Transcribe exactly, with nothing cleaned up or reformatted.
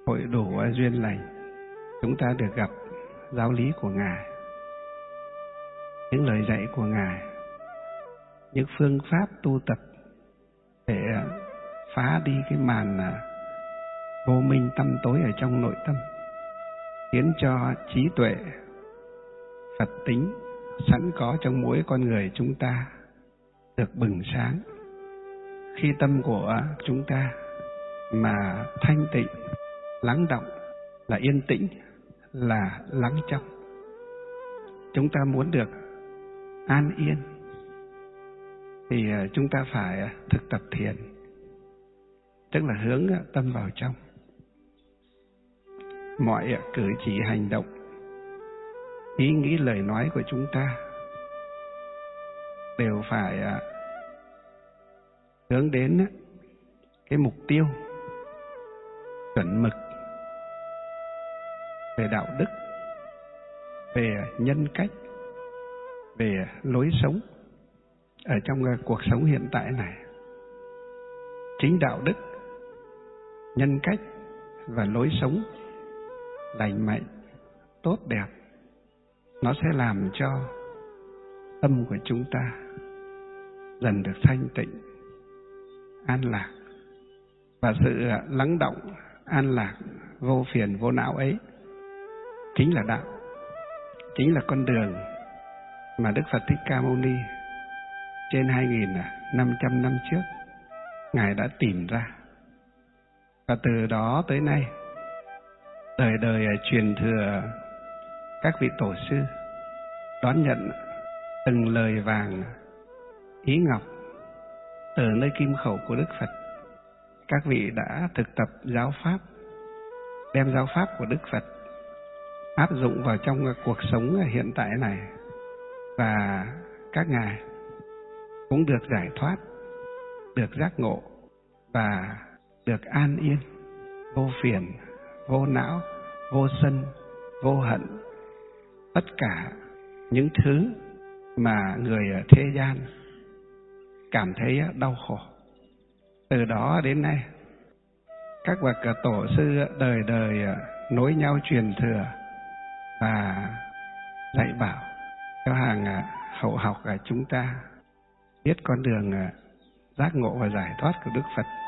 hội đủ duyên lành, chúng ta được gặp giáo lý của Ngài, những lời dạy của Ngài, những phương pháp tu tập để phá đi cái màn vô minh tăm tối ở trong nội tâm, khiến cho trí tuệ Phật tính sẵn có trong mỗi con người chúng ta được bừng sáng. Khi tâm của chúng ta mà thanh tịnh, lắng động, là yên tĩnh, là lắng trong. Chúng ta muốn được an yên thì chúng ta phải thực tập thiền, tức là hướng tâm vào trong. Mọi cử chỉ hành động, ý nghĩ lời nói của chúng ta đều phải hướng đến cái mục tiêu chuẩn mực về đạo đức, về nhân cách, về lối sống ở trong cuộc sống hiện tại này. Chính đạo đức, nhân cách và lối sống lành mạnh, tốt đẹp, nó sẽ làm cho tâm của chúng ta dần được thanh tịnh, an lạc. Và sự lắng động, an lạc, vô phiền vô não ấy chính là đạo, chính là con đường mà Đức Phật Thích Ca Mâu Ni trên hai nghìn năm trăm năm trước Ngài đã tìm ra. Và từ đó tới nay, đời đời truyền thừa các vị tổ sư đón nhận từng lời vàng ý ngọc từ nơi kim khẩu của Đức Phật. Các vị đã thực tập giáo pháp, đem giáo pháp của Đức Phật áp dụng vào trong cuộc sống hiện tại này, và các ngài cũng được giải thoát, được giác ngộ và được an yên, vô phiền, vô não, vô sân, vô hận. Tất cả những thứ mà người thế gian cảm thấy đau khổ. Từ đó đến nay, các bậc tổ sư đời đời nối nhau truyền thừa và dạy bảo cho hàng hậu học chúng ta biết con đường giác ngộ và giải thoát của Đức Phật.